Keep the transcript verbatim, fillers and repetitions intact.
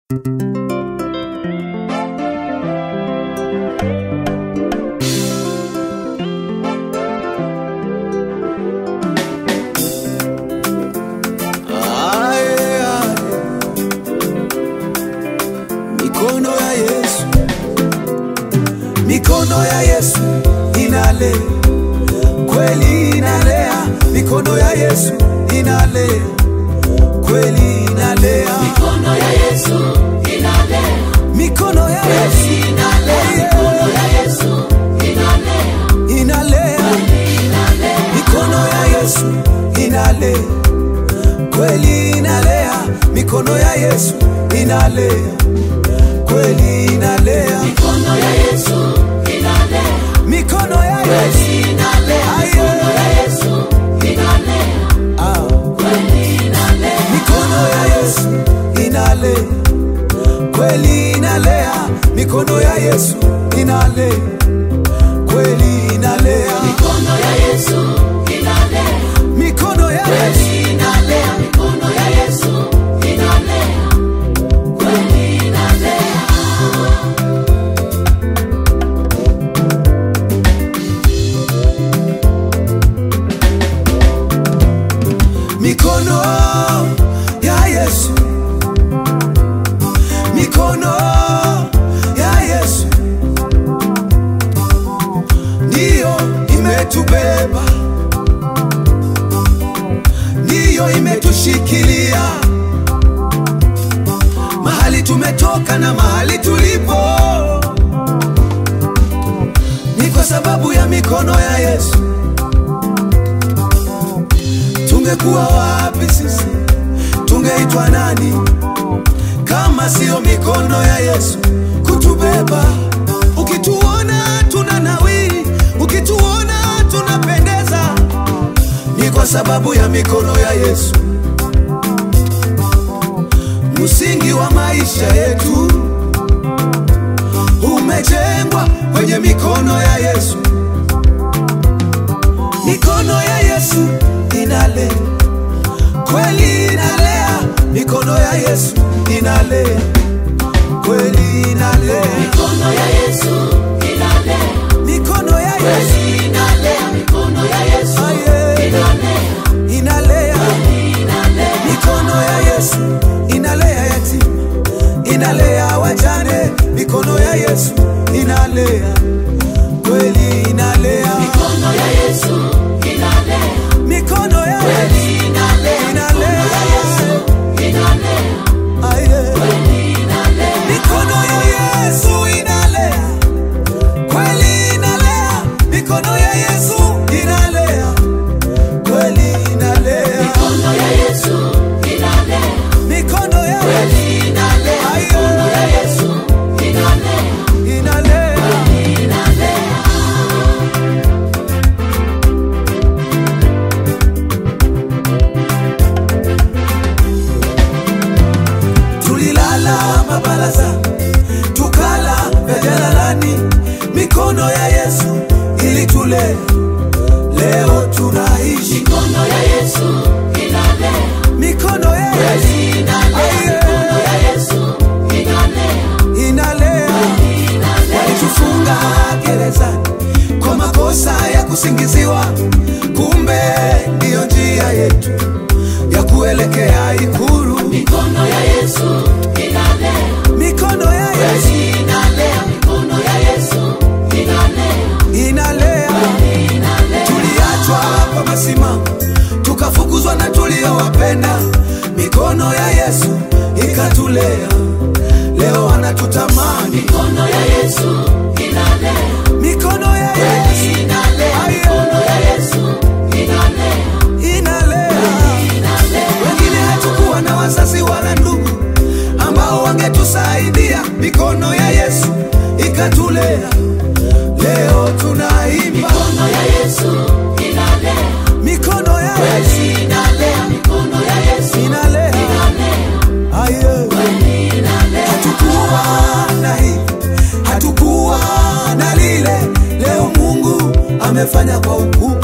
Mikono ya Yesu inalea, kweli inalea. Mikono ya Yesu inalea, kweli inalea. Mikono ya Yesu inalea, mikono ya Yesu inalea. Mikono ya Yesu inalea, inalea. Mikono ya Yesu inalea, kweli inalea. Mikono ya Yesu inalea, kweli inalea. Mikono ya Yesu inalea, mikono ya Yesu inalea. Mikono ya Yesu inalea, ah, kweli inalea. mikono ya Yesu inalea, kweli inalea. Mikono ya Yesu inalea, kweli inalea. Mikono ya Yesu inalea, mikono ya Yesu inalea. Mikono ya Yesu inalea, kweli inalea. mikono ya Yesu, mikono ya Yesu ndiyo imetubeba, ndiyo imetushikilia mahali tumetoka na mahali tulipo, ni kwa sababu ya mikono ya Yesu. Tungekuwa wapi sisi, tungeitwa nani kama sio mikono ya Yesu kutubeba? Ukituona tunanawi, ukituona tunapendeza, ni kwa sababu ya mikono ya Yesu. Msingi wa maisha yetu umejengwa kwenye mikono ya Yesu. Mikono ya Yesu inalea, kweli inalea. Mikono ya Yesu inalea, kweli inalea. Mikono ya Yesu inalea, Mikono ya Yesu inalea. Mikono ya Yesu inalea, inalea. inalea. Mikono ya Yesu inalea yatima, inalea wajane. Mikono ya Yesu inalea, kweli inalea. Mikono ya Yesu inalea, Mikono ya Yesu inalea. inalea, Inalea, aye. kweli inalea. Mikono ya Yesu inalea, kweli inalea. Mikono ya Yesu inalea, kweli inalea. Mikono ya Yesu inalea, Mikono ya Yesu kweli inalea. Mikono ya Yesu inalea, inalea. kweli inalea. Tulilala mabaraza, tukala vya jalalani. Mikono ya Yesu ilitulea, leo tunaishi. Mikono ya Yesu inalea, Mikono ya Yesu kweli inalea. Mikono ya Yesu inalea, inalea. inalea. Walitufunga gerezani kwa makosa ya kusingiziwa, kumbe ndiyo njia yetu ya kuelekea ikulu. Mikono ya Yesu inalea, Mikono ya Yesu kweli inalea. Mikono ya Yesu inalea, inalea. inalea. Tuliachwa kwa masimamo, tukafukuzwa na tuliowapenda. Mikono ya Yesu ikatulea, leo wanatutamani. Mikono ya Yesu inalea, Mikono ya Yesu inalea. Mikono ya Yesu inalea, inalea. inalea. Wengine hatukuwa na wazazi wala ndugu ambao wangetusaidia. Mikono ya Yesu ikatulea, leo tunaimba. Mikono ya Yesu inalea, Mikono ya Yesu kweli inalea. Mikono ya Yesu inalea, inalea, aye. kweli inalea. Hatukuwa na hii, hatukuwa na lile, leo Mungu amefanya kwa ukuu.